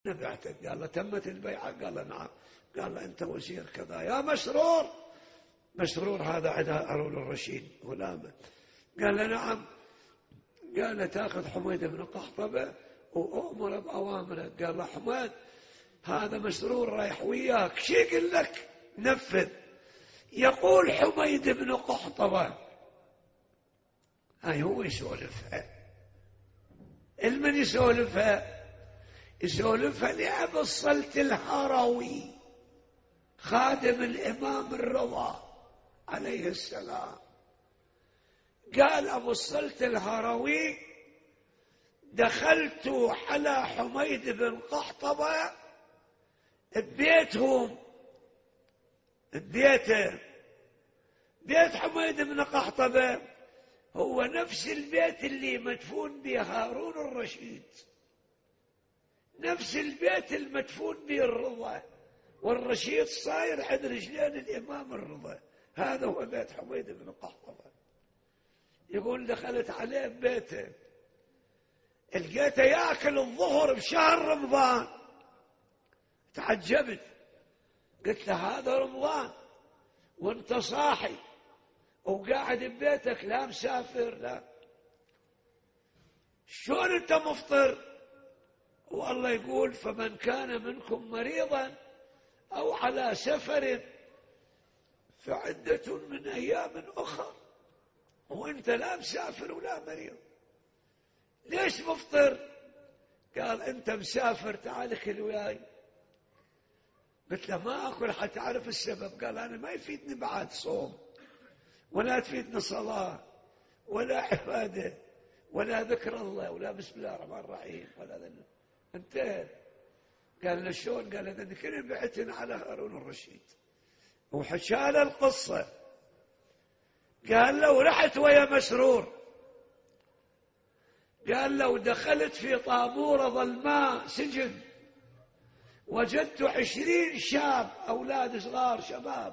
نبعتك. قال له تمت البيعة؟ قال له نعم. قال له أنت وزير كذا يا مسرور. مسرور هذا عند هارون الرشيد غلامه. قال له نعم. قال له تأخذ حميد بن قحطبة وأمر بأوامره. قال له حميد هذا مسرور رايح وياك، شي يقول لك نفذ. يقول حميد بن قحطبة، هاي هو يسولفها. المن يسولفها؟ يسولفها لأبو الصلت الهروي خادم الإمام الرضا عليه السلام. قال أبو الصلت الهروي دخلت على حميد بن قحطبة ببيتهم، بيت حميد بن قحطبة هو نفس البيت اللي مدفون به هارون الرشيد، نفس البيت المدفون به الرضا، والرشيد صاير عند رجلين الإمام الرضا. هذا هو بيت حميد بن قحطبة. يقول دخلت عليه ببيته، لقيته ياكل الظهر بشهر رمضان. تعجبت، قلت له هذا رمضان وانت صاحي وقاعد ببيتك لا مسافر؟ لا. شلون انت مفطر؟ والله يقول فمن كان منكم مريضا او على سفر فعدة من ايام اخر. وانت لا مسافر ولا مريض، ليش مفطر؟ قال انت مسافر تعال كل وياي. قلت له ما اكل حتى اعرف السبب. قال انا ما يفيدني بعد صوم ولا تفيدني صلاة ولا عبادة ولا ذكر الله ولا بسم الله الرحمن الرحيم ولا ذنب. انتهى. قال له شلون؟ قال له كنا بعتنا على هارون الرشيد وحكى له القصة. قال له رحت ويا مسرور. قال له دخلت في طابورة ظلماء سجن، وجدت 20 شاب أولاد صغار شباب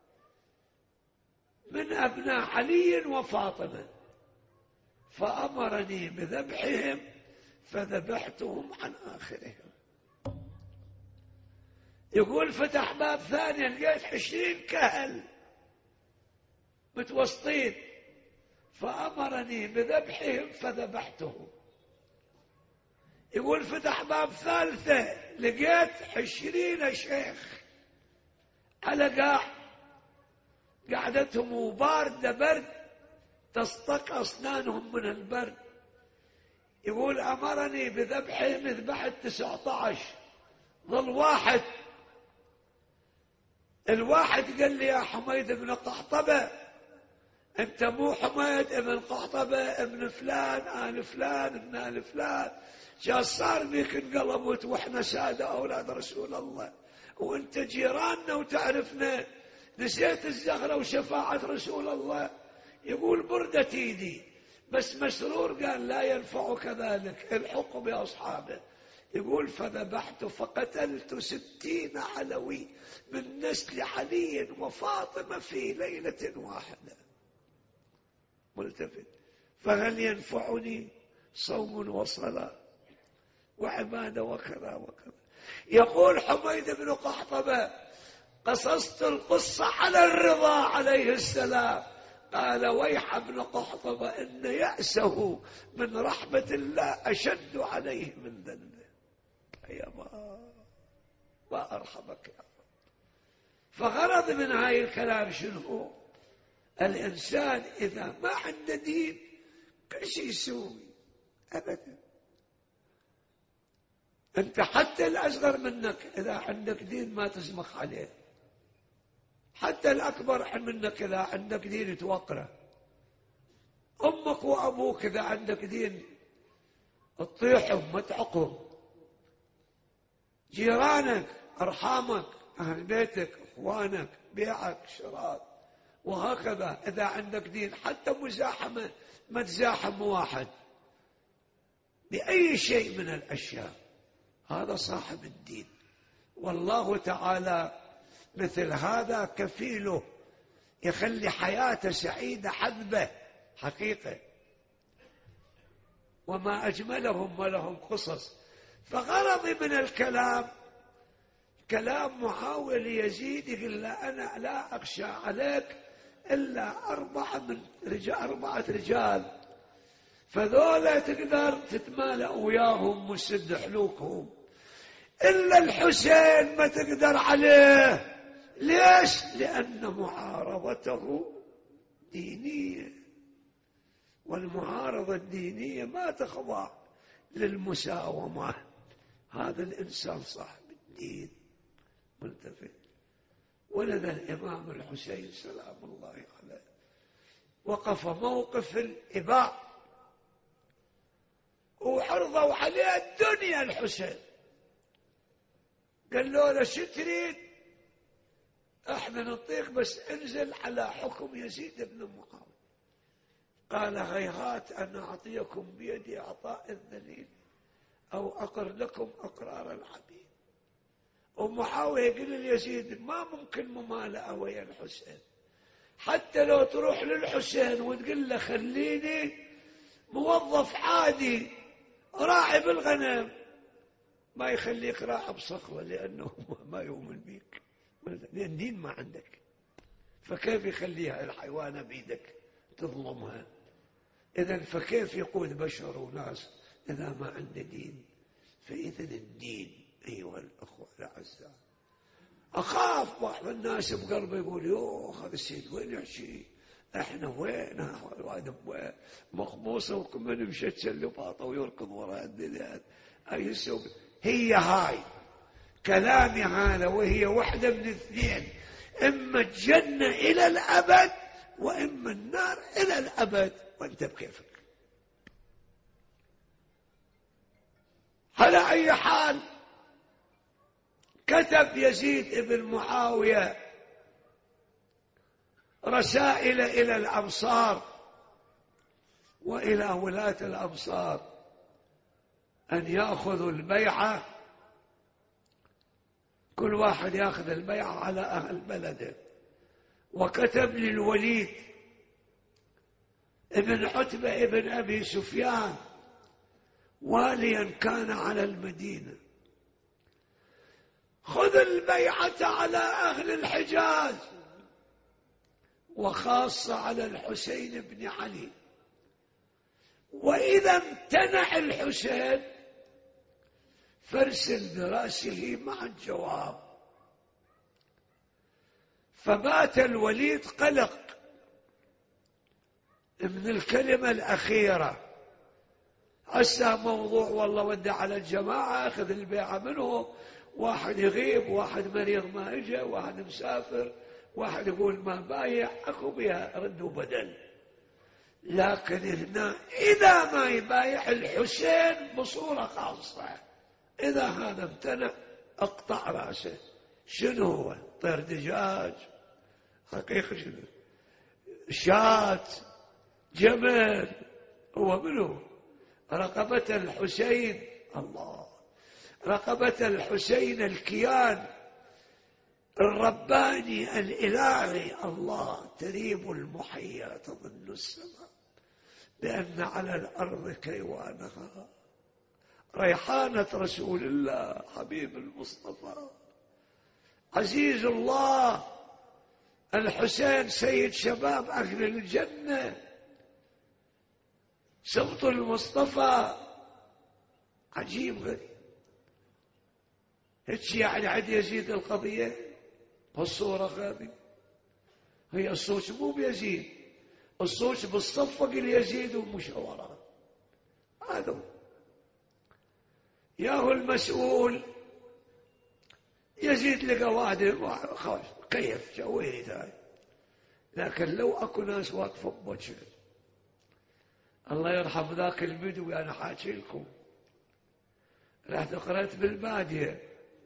من أبناء علي وفاطمة، فأمرني بذبحهم فذبحتهم عن آخرهم. يقول فتح باب ثاني لقيت 20 كهل متوسطين، فأمرني بذبحهم فذبحتهم. يقول فتح باب ثالثة لقيت 20 شيخ على قعدتهم وباردة برد تصطك أسنانهم من البرد. يقول أمرني بذبحهم، ذبحت 19. ظل واحد. الواحد قال لي يا حميد بن قحطبة أنت مو حميد ابن قحطبة ابن فلان آل فلان ابن آل فلان، شو صار بيك انقلبت وإحنا سادة أولاد رسول الله وأنت جيراننا وتعرفنا، نسيت الزهرة وشفاعة رسول الله. يقول بردت ايدي، بس مسرور قال لا ينفعك ذلك، الحق بأصحابه. يقول فذبحت فقتلت 60 علوي من نسل علي وفاطمة في ليلة واحدة. ملتفت، فهل ينفعني صوم وصلاة وعبادة وكذا وكذا؟ يقول حميد بن قحطبة قصصت القصة على الرضا عليه السلام. قال ويح ابن قحطبة إن يأسه من رحمة الله أشد عليه من ذنبه. يا ما أرحمك يا رب. فغرض من هاي الكلام شنو؟ الإنسان إذا ما عنده دين كل شيء يسوي أبدا. أنت حتى الأصغر منك إذا عندك دين ما تسمخ عليه، حتى الأكبر منك إذا عندك دين توقره. أمك وأبوك إذا عندك دين تطيحهم ما تعقهم. جيرانك، أرحامك، أهل بيتك، أخوانك، بيعك، شراك، وهكذا. إذا عندك دين حتى مزاحمة ما تزاحم واحد بأي شيء من الأشياء، هذا صاحب الدين. والله تعالى مثل هذا كفيله يخلي حياته سعيدة حذبة حقيقة. وما أجملهم ولهم قصص. فغرضي من الكلام كلام معاوية ليزيد، يقول له أنا لا أخشى عليك إلا 4 رجال، فذولا تقدر تتمالأ وياهم وسد حلوكهم، إلا الحسين ما تقدر عليه. ليش؟ لأن معارضته دينية، والمعارضة الدينية ما تخضع للمساومة. هذا الإنسان صاحب الدين منتفع. ولذا الإمام الحسين سلام الله عليه وقف موقف الإباء، وعرضوا عليه الدنيا. الحسين قال له شو تريد؟ احنا نطيق، بس انزل على حكم يزيد بن معاوية. قال هيهات أن أعطيكم بيدي عطاء الذليل أو أقر لكم أقرار العبيد. ومعاوية يقول ليزيد ما ممكن ممالأة ويا الحسين، حتى لو تروح للحسين وتقول له خليني موظف عادي راعي بالغنم، ما يخليك راعي بصخرة، لأنه ما يؤمن بيك، لأن دين ما عندك. فكيف يخليها الحيوانة بيدك تظلمها؟ إذن فكيف يقود بشر وناس إذا ما عنده دين؟ فإذن الدين أيها الأخوة الأعزاء. أخاف بعض الناس بقلبه يقول يوه هذا السيد وين يحشي، احنا وين هذا مخبوصة وكمان مشتشل لباطة ويركض وراء الدنيا. هي هاي كلامي هذا، وهي واحدة من اثنين، إما الجنة إلى الأبد وإما النار إلى الأبد، وأنت بكيفك. على أي حال كتب يزيد بن معاوية رسائل إلى الأمصار وإلى ولاة الأمصار أن يأخذوا البيعة، كل واحد يأخذ البيعة على أهل بلده. وكتب للوليد ابن عتبة ابن أبي سفيان واليا كان على المدينة، خذ البيعة على أهل الحجاز، وخاصة على الحسين بن علي، وإذا امتنع الحسين فارسل برأسه مع الجواب. فبات الوليد قلق من الكلمة الأخيرة، هسه موضوع والله ودع على الجماعة أخذ البيعة منهم، واحد يغيب، واحد مريض ما إجا، واحد مسافر، واحد يقول ما بايع، أكو بها رد وبدل. لكن هنا إذا ما يبايع الحسين بصورة خاصة، إذا هذا امتنع أقطع رأسه. شنو هو؟ طير دجاج، حقيقة شنو؟ شاة، جمل، هو منه رقبة الحسين. الله، رقبة الحسين الكيان الرباني الإلهي. الله، تريب المحيا تظن السماء بأن على الأرض كيوانها، ريحانة رسول الله حبيب المصطفى عزيز الله. الحسين سيد شباب أهل الجنة، سبط المصطفى، عجيب غريب. هيك يعني عاد يزيد القضية بالصورة هذه. هي الصوت مو بيزيد، الصوت بالصفق ليزيد ومشاورات. هذا ياهو المسؤول يزيد لقواده خلاص كيف جويني ذاي. لكن لو اكو ناس واقفه بوجه، الله يرحم ذاك البدوي، انا حاكي لكم، رحت قرأت بالبادية،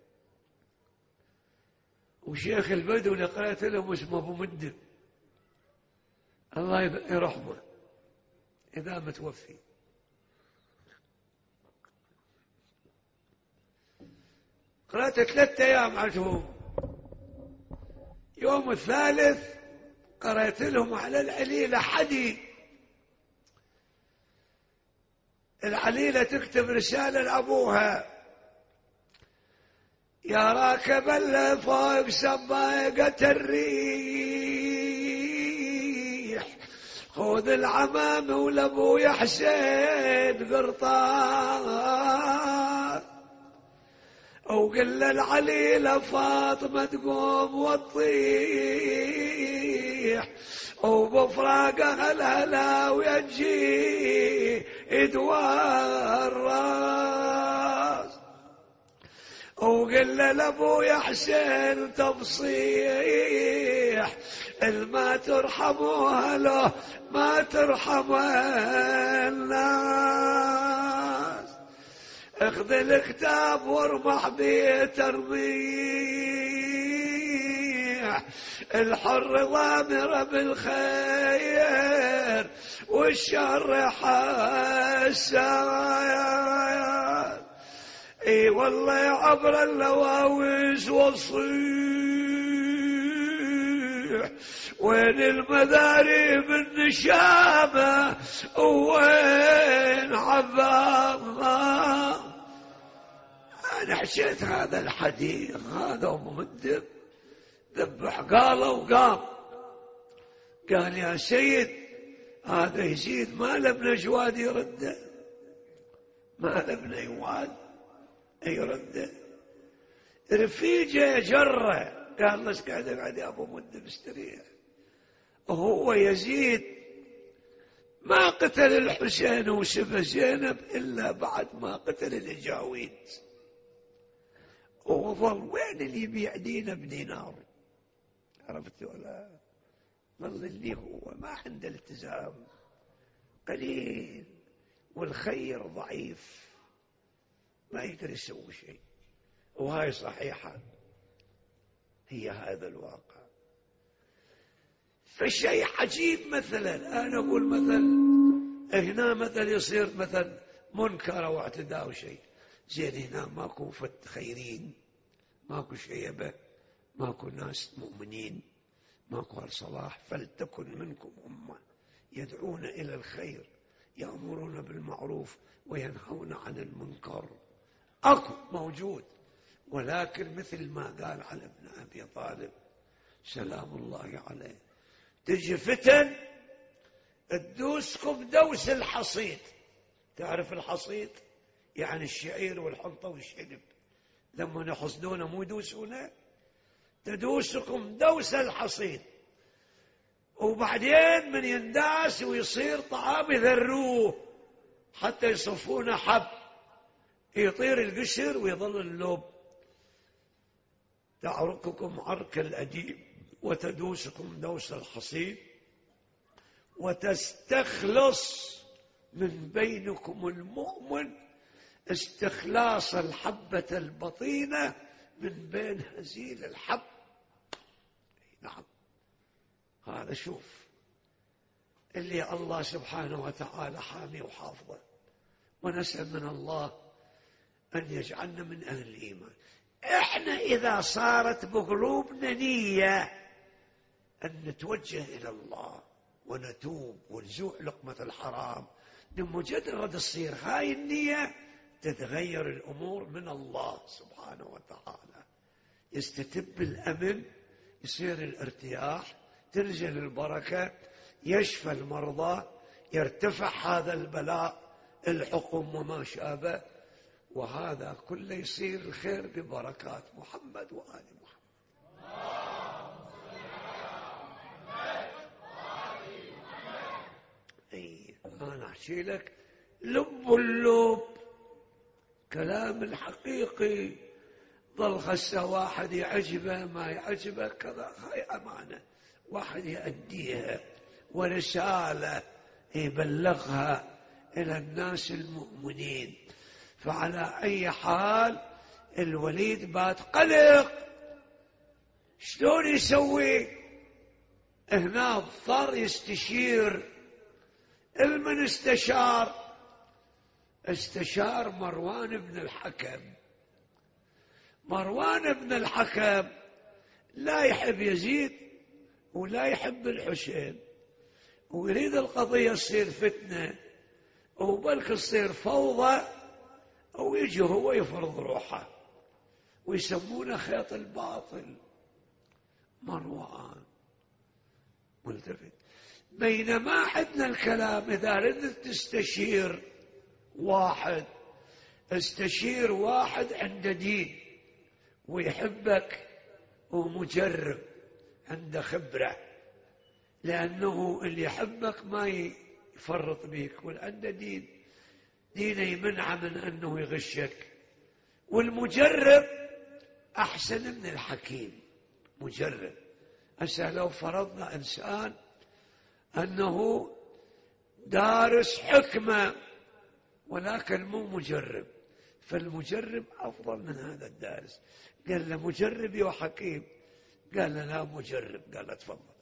وشيخ البدو اللي قرأت لهم اسمه ابو مندب، الله يرحمه اذا متوفي. قرأت 3 أيام عندهم، يوم الثالث قرأت لهم على العليلة حدي. العليلة تكتب رسالة لأبوها يا راكب اللي فوق سباقة الريح، خذ العمام ولابويا حسين قرطان، وقل للعلي لفاطمة تقوم وتطيح، وبفراقها الهلا ويجي يدوار الراس، وقل لابويا حسين تفصيح، الما ترحموها له ما ترحم الناس، اخذ الكتاب وارمح بيه ترميح، الحر ضامر بالخير والشر حسان، اي والله عبر اللواويس والصيح، وين المذاري من نشامه وين عبامه. انا حشيت هذا الحديث هذا ومهدب ذبح قاله وقام قال يا سيد هذا يزيد ما لابن جواد يرده، ما لابن يواد يرده، رفيجه جره قال ليش قاعد اقعد يا ابو مدب استريح. وهو يزيد ما قتل الحسين وشبه زينب الا بعد ما قتل الجاويد، وظل وين اللي يبيع دينه بدينار، عرفت ولا؟ ظل اللي هو ما عنده التزام قليل والخير ضعيف ما يقدر يسوي شيء. وهاي صحيحة، هي هذا الواقع. فالشيء عجيب مثلا أنا أقول مثلا هنا مثلا يصير مثلا منكر أو اعتداء شيء زين، هنا ماكو فت خيرين، ماكو شيبة، ماكو ناس مؤمنين، ماكو الصلاح. فلتكن منكم أمة يدعون إلى الخير يأمرون بالمعروف وينهون عن المنكر، أكو موجود. ولكن مثل ما قال على ابن أبي طالب سلام الله عليه، تجي فتن تدوسكم دوس الحصيد. تعرف الحصيد يعني الشعير والحنطة والشنب، لما يحصدونه مو يدوسونه، تدوسكم دوس الحصيد، وبعدين من ينداس ويصير طعام يذروه حتى يصفونه حب، يطير القشر ويظل اللوب. تعرككم عرك الأديب وتدوسكم دوس الحصيد، وتستخلص من بينكم المؤمن استخلاص الحبة البطينة من بين هزيل الحب. نعم، هذا شوف اللي الله سبحانه وتعالى حامي وحافظه، ونسأل من الله أن يجعلنا من أهل الإيمان. إحنا إذا صارت بقلوبنا نية أن نتوجه إلى الله ونتوب ونزوع لقمة الحرام، بمجرد تصير هاي النية تتغير الأمور من الله سبحانه وتعالى، يستتب الأمن، يصير الارتياح، تنزل البركة، يشفى المرضى، يرتفع هذا البلاء الحكم وما شابه، وهذا كله يصير الخير ببركات محمد وآل محمد. أنا أحكي لك لب اللب كلام الحقيقي، ظل خسه واحد يعجبه ما يعجبه كذا، هاي أمانة واحد يأديها ورسالة يبلغها إلى الناس المؤمنين. فعلى أي حال الوليد بات قلق، شلون يسوي؟ هنا اضطر يستشير. المن استشار مروان بن الحكم. مروان بن الحكم لا يحب يزيد ولا يحب الحسين، ويريد القضية تصير فتنة، وبلك تصير فوضى، أو يجي هو يفرض روحه. ويسمونه خيط الباطل. مروان ملتفت. بينما عندنا الكلام إذا ردت تستشير واحد، استشير واحد عنده دين ويحبك ومجرب عنده خبرة، لأنه اللي يحبك ما يفرط بيك، والعنده دين دينه يمنع من أنه يغشك. والمجرب أحسن من الحكيم. مجرب. هسه لو فرضنا إنسان أنه دارس حكمة ولكن مو مجرب، فالمجرب أفضل من هذا الدارس. قال له مجرب يا حكيم، قال له لا مجرب. قال له تفضل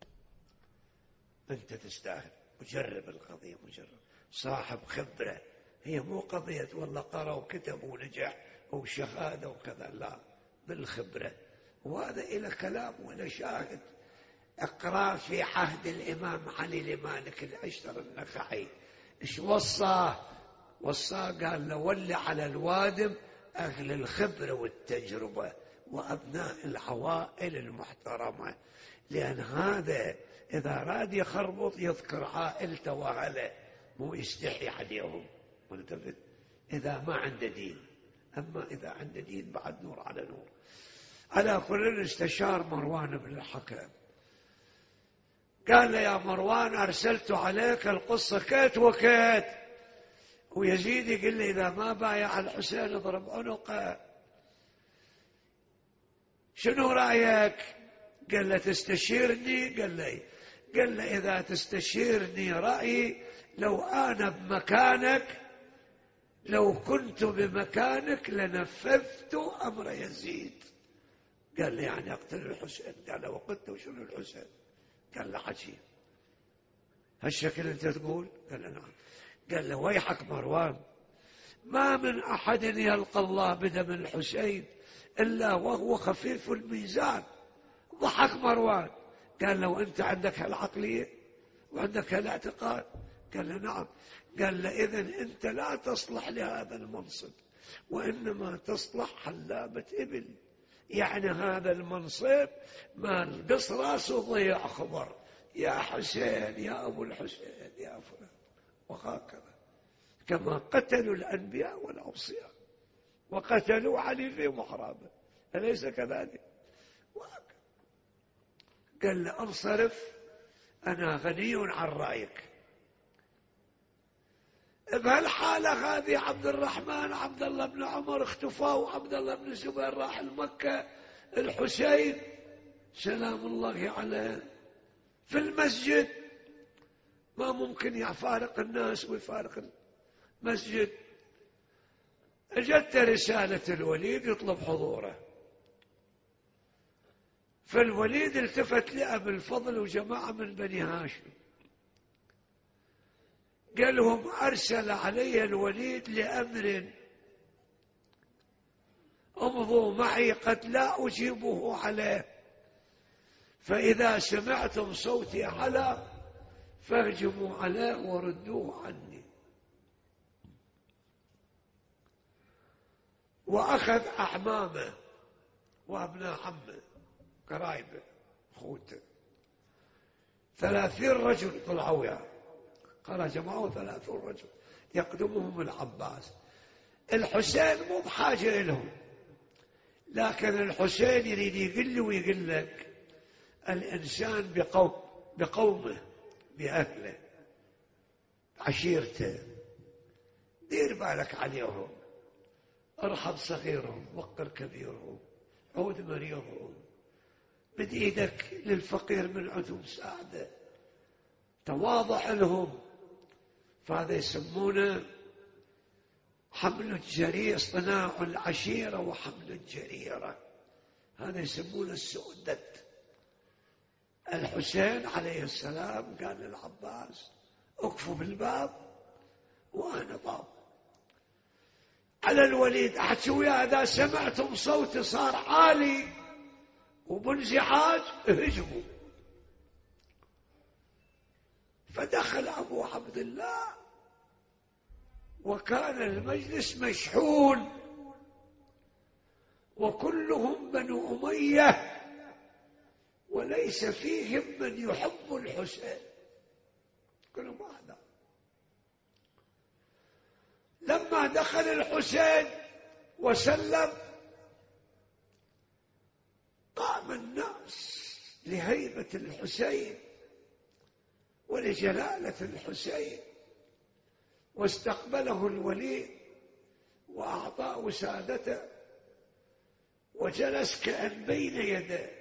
أنت تستاهل. مجرب القضية، مجرب صاحب خبرة. هي مو قضية والله قرأ وكتب ونجح أو شهادة وكذا، لا، بالخبرة. وهذا إلى كلام ولا شاهد. اقرأ في عهد الإمام علي لمالك الأشتر النخعي إيش وصاه قال له ولي على الوادم أهل الخبرة والتجربة وأبناء العوائل المحترمة، لأن هذا إذا راد يخربط يذكر عائلته وأهله، مو يستحي عليهم. ملتفت. إذا ما عنده دين. أما إذا عنده دين بعد نور على نور. على كل استشار مروان بن الحكم، قال له يا مروان أرسلت عليك القصة كيت وكيت، ويزيد يقول لي إذا ما بايع الحسين اضرب عنقه، شنو رأيك؟ قال له تستشيرني؟ قال له إذا تستشيرني رأيي لو أنا بمكانك، لو كنت بمكانك لنفذت أمر يزيد. قال له يعني أقتل الحسين؟ قال له وقلت وشنو الحسين؟ قال له عجيب، هالشكل أنت تقول؟ قال له نعم. قال له ويحك مروان، ما من أحد يلقى الله بدم الحسين إلا وهو خفيف الميزان. ضحك مروان. قال له وأنت عندك هالعقلية وعندك هالاعتقاد؟ قال له نعم. قال له إذن أنت لا تصلح لهذا المنصب، وإنما تصلح حلابة إبل. يعني هذا المنصب ما القص راسه ضيع خبر، يا حسين يا أبو الحسين يا فلان، وهكذا. كما قتلوا الأنبياء والأوصياء وقتلوا علي في محرابه، أليس كذلك؟ قال له انصرف، أنا غني عن رأيك. بهالحالة هذه عبد الرحمن عبد الله بن عمر اختفى، وعبد الله بن الزبير راح المكة. الحسين سلام الله عليه في المسجد، ما ممكن يفارق الناس ويفارق المسجد. اجت رسالة الوليد يطلب حضوره، فالوليد التفت لأبي الفضل وجماعة من بني هاشم، قال لهم أرسل علي الوليد لأمر امضوا معي قد لا أجيبه عليه، فإذا سمعتم صوتي على فاهجموا عليه وردوه عني. وأخذ أعمامه وأبناء عمه قرايبه أخوته 30 رجل طلعوا يعني. خرج معه 30 رجل يقدمهم العباس. الحسين مو بحاجة لهم، لكن الحسين يريد يقول لي ويقول لك الإنسان بقومه بأهله عشيرته، دير بالك عليهم، ارحب صغيرهم، وقر كبيرهم، عود مريضهم، مد ايدك للفقير من عندهم ساعده، تواضع لهم. فهذا يسمونه حمل الجرير، اصطناع العشيرة وحمل الجريرة، هذا يسمونه السؤدد. الحسين عليه السلام قال للعباس اكفوا بالباب وأنا باب. على الوليد أحكي وياه إذا سمعتم صوتي صار عالي وبانزعاج اهجموا. فدخل أبو عبد الله وكان المجلس مشحون، وكلهم بنو أمية، وليس فيهم من يحب الحسين، كلهم أعداء. لما دخل الحسين وسلم قام الناس لهيبة الحسين ولجلالة الحسين، واستقبله الوليد وأعطاه وسادته وجلس كأن بين يديه،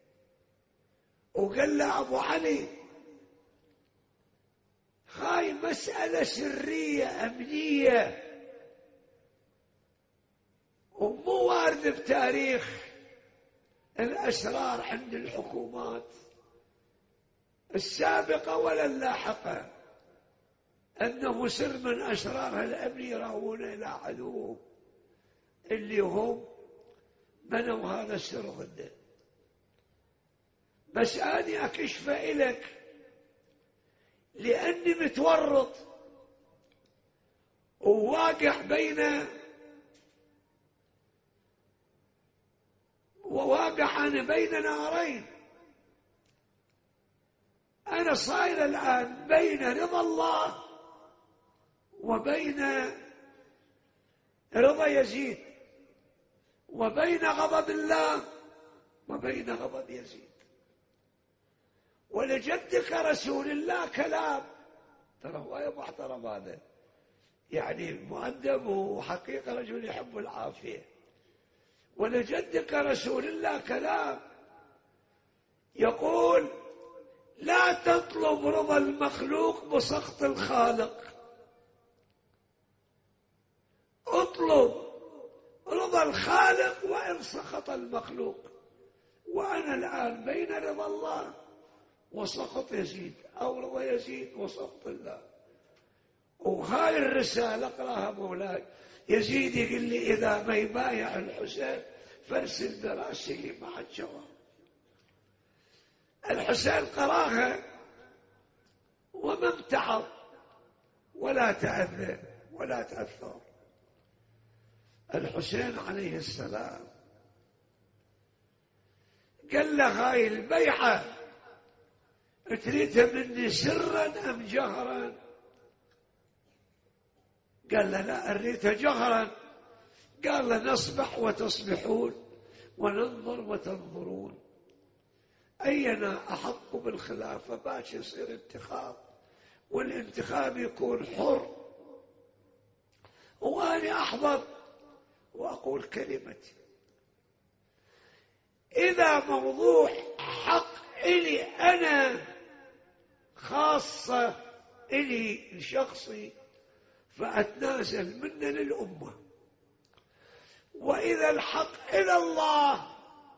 وقال له أبو علي هاي مسألة سرية أمنية ومو وارد بتاريخ الأسرار عند الحكومات السابقة ولا اللاحقة أنه سر من أسرارها الأمن يراون إلى عدوهم اللي هم بنوا هذا السر ضده. بس أنا أكشف إليك لأني متورط وواقع أنا بين نارين. أنا صاير الآن بين رضا الله وبين رضا يزيد، وبين غضب الله وبين غضب يزيد. ولجدك رسول الله كلام، ترى هو محترم هذا، يعني مؤدب وحقيقة رجل يحب العافية. ولجدك رسول الله كلام يقول لا تطلب رضا المخلوق بسخط الخالق، اطلب رضا الخالق وإن سخط المخلوق. وأنا الآن بين رضا الله وسخط يزيد، أو رضا يزيد وسخط الله. وهاي الرسالة اقراها مولاي. يزيد يقول لي إذا ما يبايع الحسين فارسل براسلي مع الجواب. الحسين قراها وما امتعض ولا تأذى ولا تأثر. الحسين عليه السلام قال له هاي البيعة تريدها مني سرا أم جهرا؟ قال له لا أريدها جهرا. قال له نصبح وتصبحون وننظر وتنظرون، أينا أحق بالخلافة؟ باش يصير انتخاب، والانتخاب يكون حر، وأنا أحضر وأقول كلمتي. إذا موضوع حق إلي أنا خاصة إلي شخصي فأتنازل منه للأمة، وإذا الحق إلى الله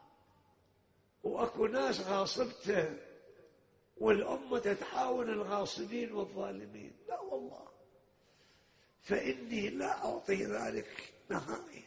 وأكو ناس غاصبته والأمة تتعاون الغاصبين والظالمين، لا والله، فإني لا أعطي ذلك نهائيا.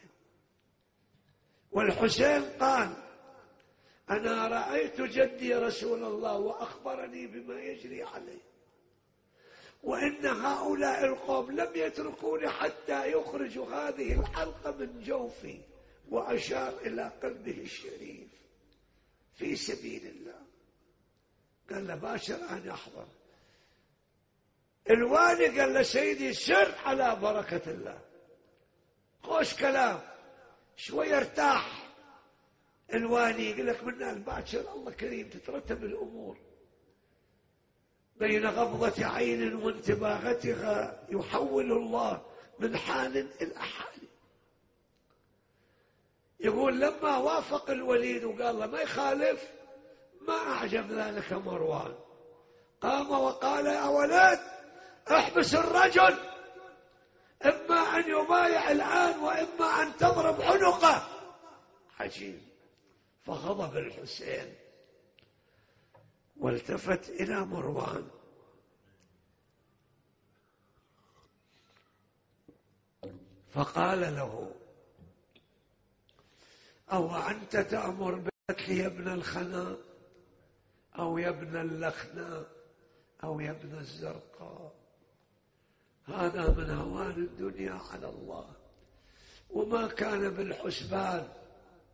والحسين قال أنا رأيت جدي رسول الله وأخبرني بما يجري عليه، وإن هؤلاء القوم لم يتركوني حتى يخرجوا هذه الحلقة من جوفي، وأشار إلى قلبه الشريف في سبيل الله. قال له باشر أنا أحضر. الوالي قال له سيدي سر على بركة الله. خوش كلام، شوي ارتاح. الوالي يقول لك من الباشر الله كريم تترتب الأمور، بين غضة عين وانتباهتها يحول الله من حال إلى حال. يقول لما وافق الوليد وقال له ما يخالف، ما أعجب ذلك مروان، قام وقال يا ولد احبس الرجل، إما أن يبايع الآن وإما أن تضرب عنقه. عجيب. فغضب الحسين والتفت إلى مروان فقال له أو أنت تأمر بقتل يا ابن الخناء أو يا ابن اللخناء أو يا ابن الزرقاء؟ هذا من هوان الدنيا على الله، وما كان بالحسبان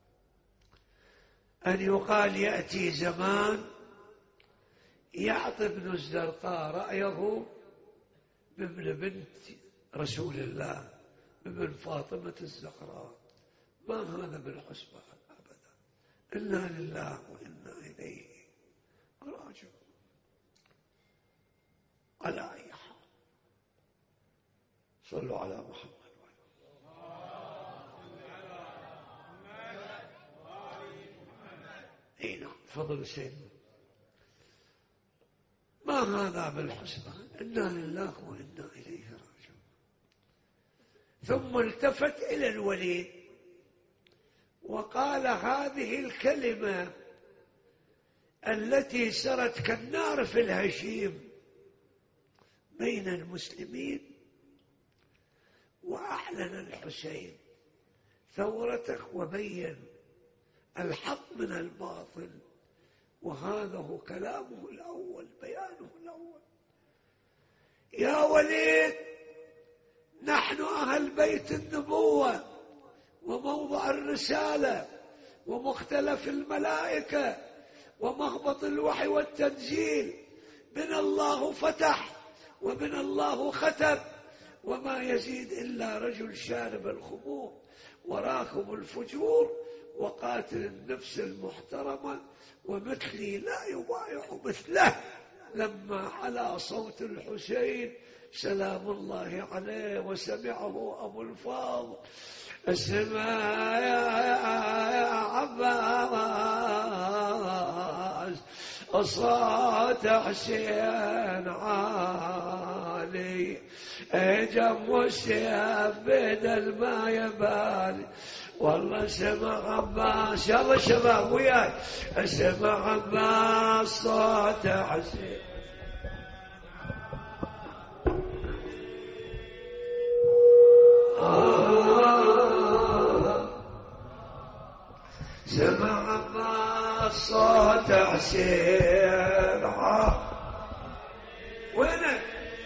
أن يقال يأتي زمان يعطي ابن الزرقاء رأيه بابن بنت رسول الله بابن فاطمة الزهراء. ما هذا بالحسبان أبدا. إنا لله وإنا إليه راجعون. على أي حال صلوا على محمد. اي نعم. فضل سيدنا. ما هذا بالحسبان. إنا لله وإنا إليه راجعون. ثم التفت إلى الوليد وقال هذه الكلمة التي سرت كالنار في الهشيم بين المسلمين، وأعلن الحسين ثورته وبين الحق من الباطل، وهذا هو كلامه الأول، بيانه الأول. يا وليد، نحن أهل بيت النبوة وموضع الرسالة ومختلف الملائكة ومهبط الوحي والتنزيل. بنا الله فتح وبنا الله ختم، وما يزيد إلا رجل شارب الخمور وراكم الفجور وقاتل النفس المحترمة، ومثلي لا يبايع مثله. لما على صوت الحسين سلام الله عليه وسمعه أبو الفاضل: اسمع يا عباس صوت حسين عالي، جم السيف بدل ما يبالي. والله سمع عباس، يلا شباب وياي، سمع عباس صوت حسين. سمع عباس صوت حسين. وينك؟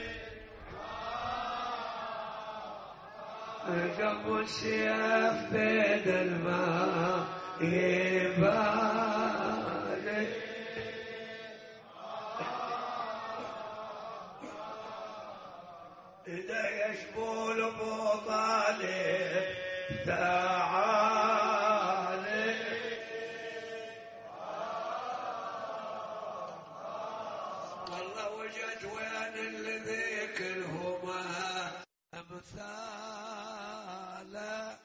جم السيف بين الماء يبالي. إذا يشبول أبو طالب تعالي، والله وجد وين اللي ذكرهما أمثاله.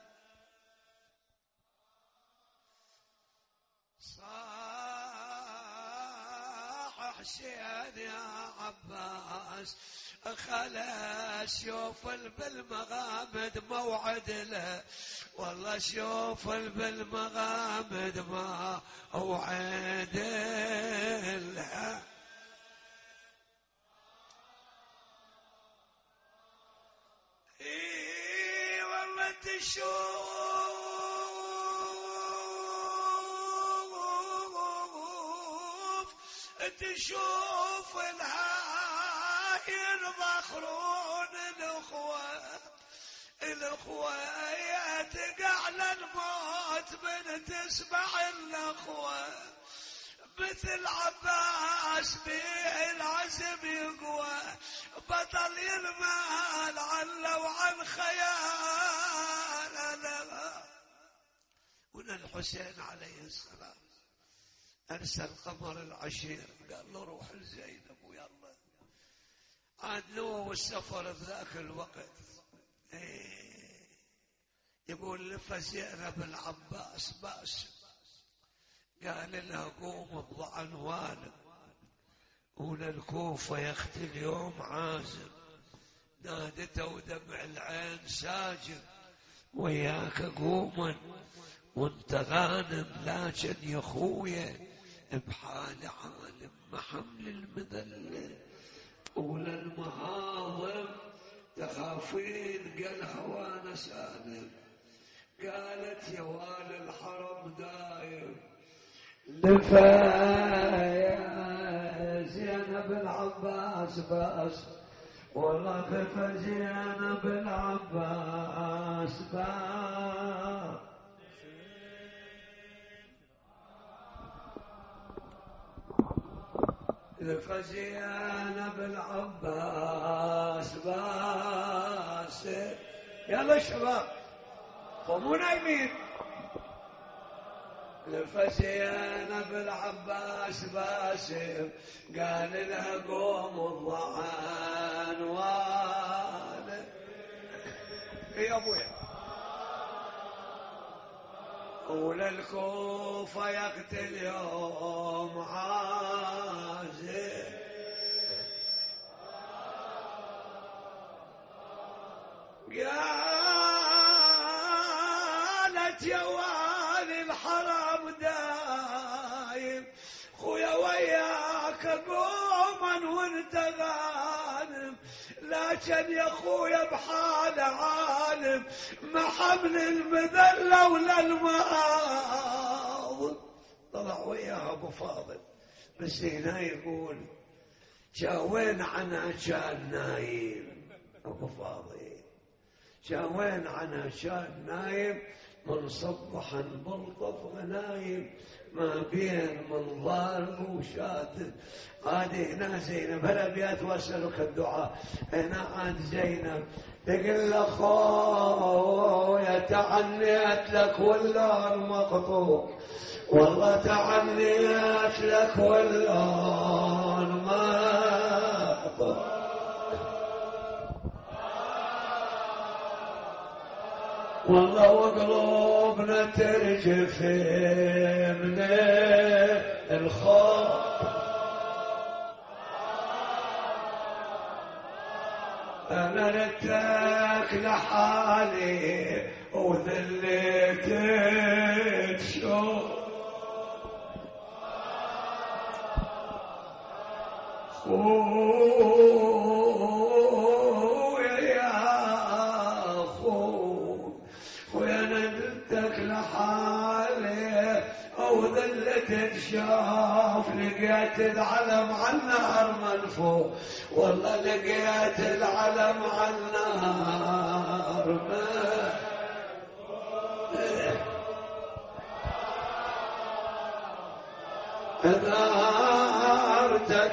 صاح حسين يا عباس، خلاص شوف بالمغامد موعد له. والله شوف بالمغامد ما موعد له. اي والله تشوف الهاي الضخرون الأخوة يتقع للموت من تسمع الأخوة. مثل عباس به العزم يقوى، بطل ينمال علو عن خيال. وإن الحسين عليه السلام أرسل قمر العشير، قال له روح لزينب ويلا. عاد نوى السفر بذاك الوقت. يقول لفزينب العباس باسم، قال له قوم اضع عنوانك وللكوفة يا اختي اليوم عازم. نادته ودمع العين ساجد: وياك قوما وانت غانم، لكن يا اخويا بحال عالم محمل المذلة وللمهاضم تخافين. قالها وانا سالم. قالت يا والي الحرم دايم لفايا زينب العباس باس، والله خفا زينب العباس باس. لفزيان بالعباس باسم. يلا شباب قوموا نايمين. لفزيان بالعباس باسم قال له قوم الضعان وانا يا ابويا وللكوفة يقتل يوم عازم. قالت يا والي الحرم دايم خويا وياك قوما وانت غانم، لكن يا خويا بحال عالم ما حمل المذلة ولا الماض. طلع وياها ابو فاضل بس هنا يقول جاوين عنا كان نايم. ابو فاضل جاوين عنا كان نايم من صبحا بلطف غنايم ما بين منظار وشاتم. هذه هنا زينب هلا بيات واسألك الدعاء. هنا عاد زينب تقول له خويا تعنيت لك ولا المقطوع، والله تعنيت لك ولا المقطوع، والله وقلوبنا ترجف من الخوف. أنا ردتك لحالي وذليت تشوف خويا يا خويا أنا ردتك لحالي وذلت تشوف. لقيت العلم على النهر منفوخ، والله لقيت العلم على النهر عذارتك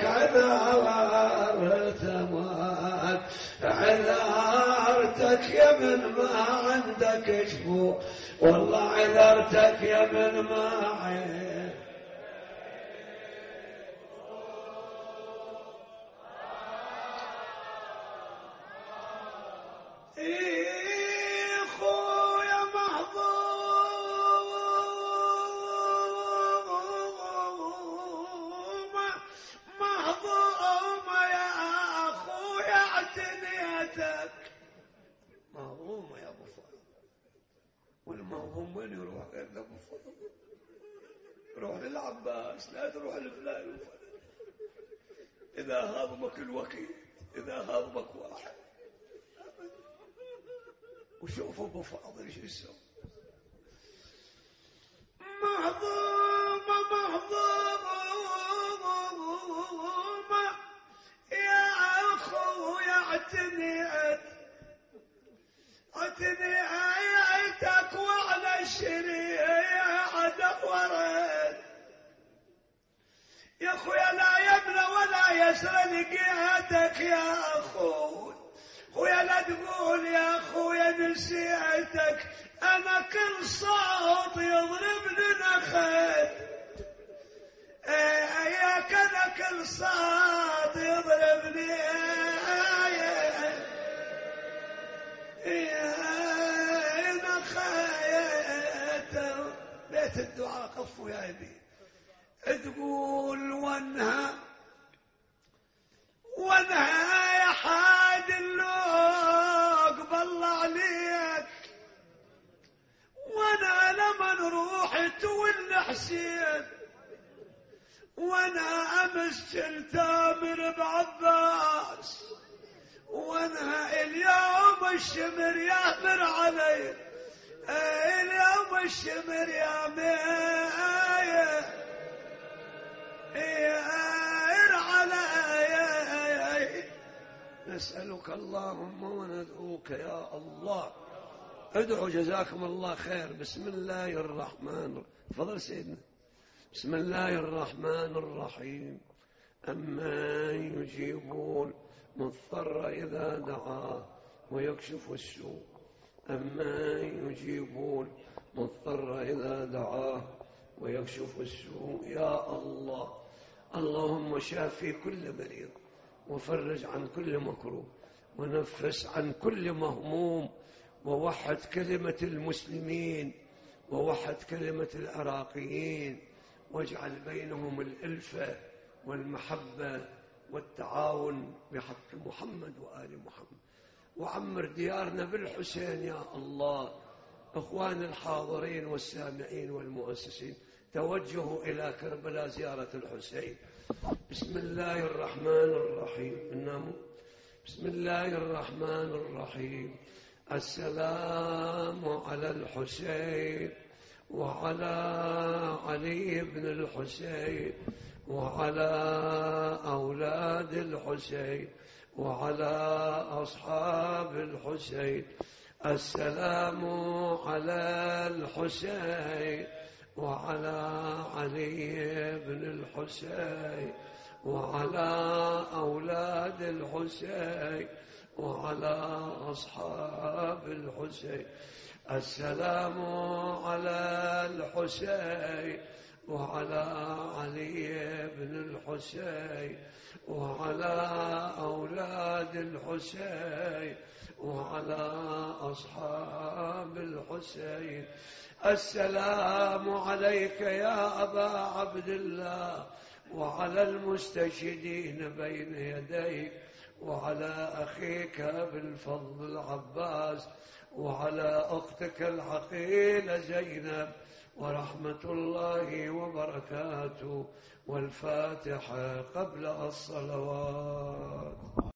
عذارتك يا من ما عندك شفو، والله عذارتك يا من ما عندك. خويا مهضومة يا خويا اعتنيتك. مهضومة يا ابو فضل، والمهضوم وين يروح غير ابو فضل؟ روح للعباس لا تروح لفلان وفلان. اذا هضمك الوكيل، اذا هضمك واحد. وشوفوا ابو فاضل شو يسوي. مهضومة يا اخويا اعتنيتك وعلى الشريعة دورت. يا اخويا لا يمنى ولا يسرى لقيتك يا اخوي. خويا لا تقول يا خويا نسيتك، انا كل صوت يضربني نخل. اياك انا كل صوت يضربني يا نخيت. بيت الدعاء قفوا يا ابي. تقول وانها يا حاد اللوق بالله عليك، وانا لما رحت والحسين، وانا امس كنت امر بعباس، وانا اليوم الشمر يامر علي، اليوم الشمر يامر علي. نسألك اللهم وندعوك يا الله. ادعوا جزاكم الله خير. بسم الله الرحمن الرحيم. تفضل سيدنا. بسم الله الرحمن الرحيم. أمن يجيبون مضطر إذا دعاه ويكشف السوء أمن يجيبون مضطر إذا دعاه ويكشف السوء. يا الله، اللهم شافي كل مريض وفرج عن كل مكروه ونفس عن كل مهموم، ووحد كلمة المسلمين ووحد كلمة العراقيين، واجعل بينهم الألفة والمحبة والتعاون بحق محمد وآل محمد. وعمر ديارنا بالحسين يا الله. أخوان الحاضرين والسامعين والمؤسسين، توجهوا إلى كربلاء زيارة الحسين. بسم الله الرحمن الرحيم. بسم الله الرحمن الرحيم. السلام على الحسين وعلى علي بن الحسين وعلى أولاد الحسين وعلى أصحاب الحسين. السلام على الحسين وعلى علي بن الحسين وعلى أولاد الحسين وعلى أصحاب الحسين. السلام على الحسين وعلى علي بن الحسين وعلى أولاد الحسين وعلى أصحاب الحسين. السلام عليك يا أبا عبد الله وعلى المستشهدين بين يديك وعلى أخيك أبي الفضل العباس وعلى أختك العقيلة زينب، ورحمة الله وبركاته. والفاتحة قبل الصلوات.